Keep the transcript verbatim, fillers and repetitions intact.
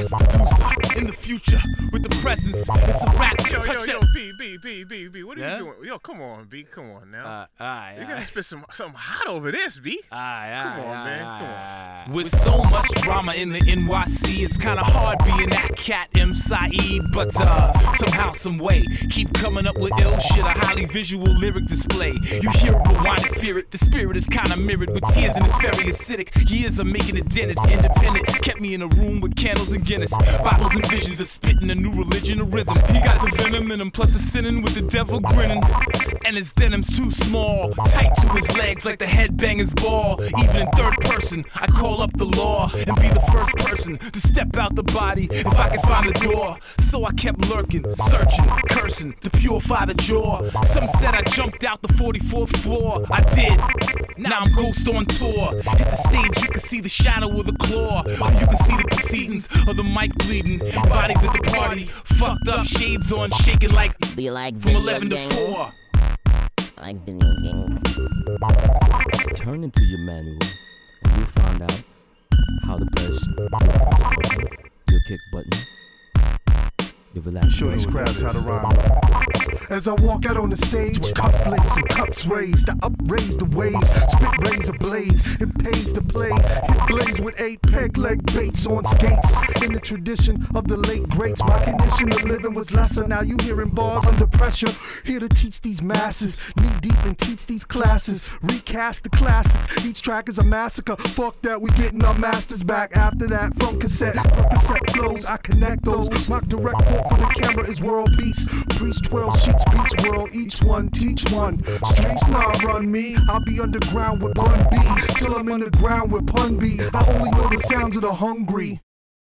best producer in the future with the presence. It's a rap. Yo, Touch yo, yo, that. B, B, B, B, B, what are Yeah? you doing? Yo, come on, B, come on now. Uh, aye, you aye. gotta spit some something hot over this, B. Aye, aye, Come on, aye, man, aye, come on. aye. With so much drama in the N Y C, it's kinda hard being that cat M. Saeed. But uh, somehow, some way, keep coming up with ill shit, a highly visual lyric display. You hear it, but why not fear it? The spirit is kinda mirrored with tears and it's very acidic. Years of making it dented, independent, kept me in a room with candles and Guinness, bottles and visions of spitting a new religion, a rhythm. He got the venom in him, plus a sinning with the devil grinning. And his denim's too small, tight to his legs like the headbanger's ball. Even in third person, I call up the law and be the first person to step out the body if I can find the door. So I kept lurking, searching, cursing to purify the jaw. Some said I jumped out the forty-fourth floor. I did. Now I'm ghost on tour. Hit the stage, you can see the shadow of the claw, or you can see the proceedings of the mic bleeding. Bodies at the party, fucked up, shades on, shaking like Do you like from video eleven to games? four. I like video games. Turn into your manual and you'll find out how to press your punch button, your kick button, your relax Show these button. crabs how to rhyme. As I walk out on the stage with cufflinks and cups raised, I upraise the waves, spit razor blades, it pays to play, hit blaze with eight peg leg baits on skates. In the tradition of the late greats, my condition of living was lesser. Now you hearing bars under pressure, here to teach these masses, knee deep and teach these classes, recast the classics, each track is a massacre. Fuck that, we getting our masters back after that. From cassette, from cassette flows, I connect those. My direct quote for the camera is world beats, priest twirl sheets, beats world, each one teach one. Streets not run me, I'll be underground with Bun B, till I'm in the ground with Pun B. I only know the sounds of the hungry.